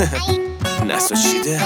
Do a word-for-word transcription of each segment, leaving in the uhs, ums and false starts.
نساچیده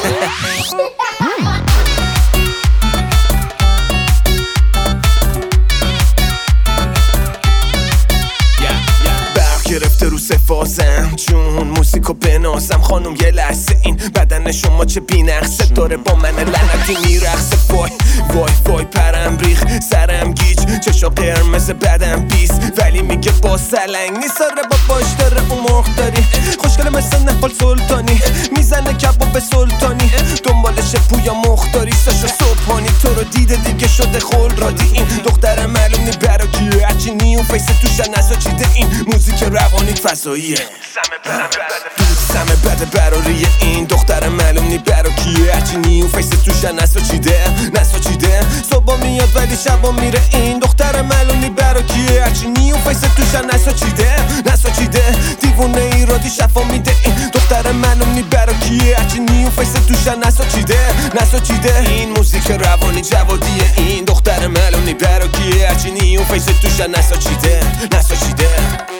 گرفته رو سفازم چون موسیقو بنازم خانم یه لحظه این بدن شما چه بینقصه داره با من لعنتی میرقصه وای وای وای پرم ریخ سرم گیج چشا قرمز بدم بیس ولی میگه با سلنگ نیست آره باباش داره اون مرغ داری خوشگله مثل نهال سلطانی میزنه کباب سلطانی دنبالش پویا مختاری ساشا صبحانی تو رو دیده دیگه شده خل رادی این دختر معلوم نی براکیه هرچی نیون فیس توشن نساچیده این موزیک روانی فضاییه دود سمه بده براریه این دختر معلوم نی براکیه هرچی نیون فیس توشن نساچیده نساچیده صبح میاد ولی شبا میره این دختر معلوم نی براکیه هرچی نیون فیس توشن نساچیده نساچیده دیوونه ایرادی شفا میده این دختر معلوم نی براکیه هرچی نیون فیس توشن نساچیده نساچیده این موزیک روانی جوادیه این دختر معلوم نی براکیه هرچی نیون فیس توشن نساچیده نساچیده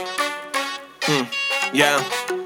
Yeah.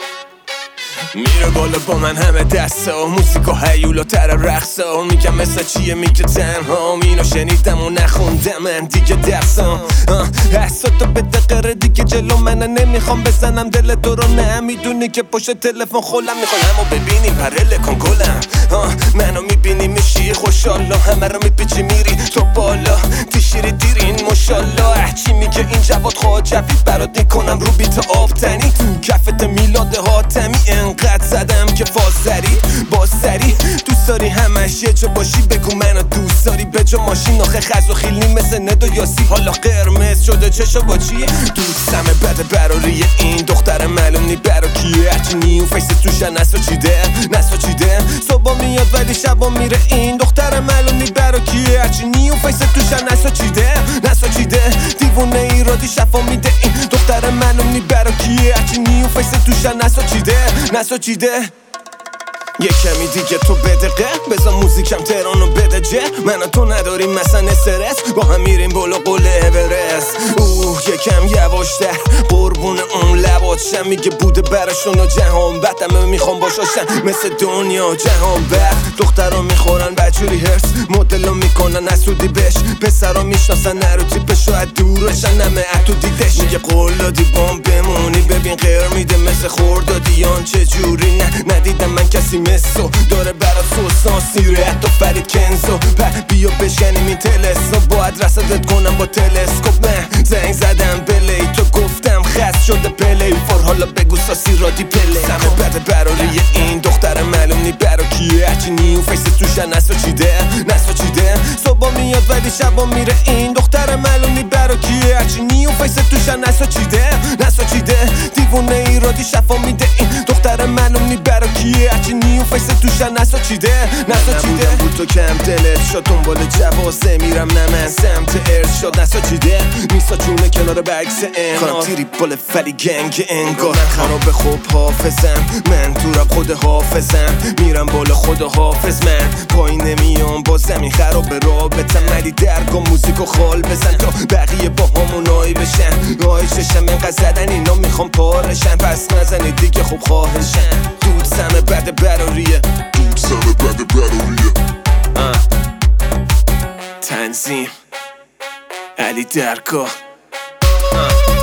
میره بالا با من همه دستا موسیقا هیولا تر رقصا میگم مثل چیه میگه تنها اینو شنیدم و نخوندم من دیگه درسام حساتو به دقیقه دیگه جلو منه نمیخوام بزنم دل تو رو نمیدونی که پشت تلفن خولم میخوای همو ببینی پرله کن گلم منو میبینی میشی خوشحالا همه رو میپیچی میری تو بالا تیشیری دیرین ماشالله چی میگه این جواد خواجوی برات میکنم رو بیت آبتنی کفت میلاد حاتمی انقدر زدم که فاسری با سری دوست داری همش یه جا باشی بگو منو دوست داری به جا ماشین آخه خز و خیلی مثل ند و یاسی حالا قرمز شده چشا با چیه دوست سمه بده براریه این دختر معلوم نی براکیه هرچی نیون فیس توشن نساچیده نساچیده صبح میاد ولی شبا میره این دختر معلوم نی براکیه هرچی نیون فیس توشن نساچیده نساچیده دیوونه ایرادی شفا میده این دختر معلوم نی براکیه هرچی نیون فیس توشن نساچیده نساچیده یه کمی دیگه تو بدقه بذار موزیکم تهرانو بده جه من تو نداریم مثلا استرس با هم میریم بالا قله اورست اوه یکم یواشتر قربون اون لباتشم میگه بوده براشون و جهان بدمه میخوام باشاشن مثل دنیا جهان بر دخترها میخورن بچوری هرس مدلو میکنن اسودی بش پسرها میشناسن نرو تیپش شاید دورشن نمه اتو دیدش میگه قلادی بام بمونی ببین غیر میده مثل خوردادیان چجوری نه ندیدم من کسی مسو داره برات سوسان سیره حتی فرید کنزو پر بیا بشنیم این تلسو باید رسدت کنم با تلسکوپ من زنگ زدم بلی تو گفتم خست شده پلی فور حالا بگو ساسی رادی پلی سمه بده براریه این دختر معلوم نی براکیه هرچی نیون فیس توشن نساچیده نساچیده صبح میاد ولی شبا میره این دختر معلوم نی براکیه هرچی نیون فیس توشن نساچیده نساچیده دیوونه ایرادی شفا میده این دختر معلوم نی براکیه هرچی نیون فیس توشن نساچیده نساچیده بود تو کم دلت شد دنبال جوازه میرم نه من سمت ارشاد نساچیده میساچونه کنار بکس ان کنم تیری بال فلی گنگ انگار من خراب خوب حافظم من تو رب خود حافظم میرم بالا خود حافظ من پایین نمیام با زمین خراب رابطم ولی درگا موزیکو خال بزن تا بقیه با همونایی بشن آی چشم انقدر زدن اینا میخوام پارشن پس نزنی دیگه خوب خواهشن دود سمه بده براریه دود سمه بده براریه تنظیم علی درگاه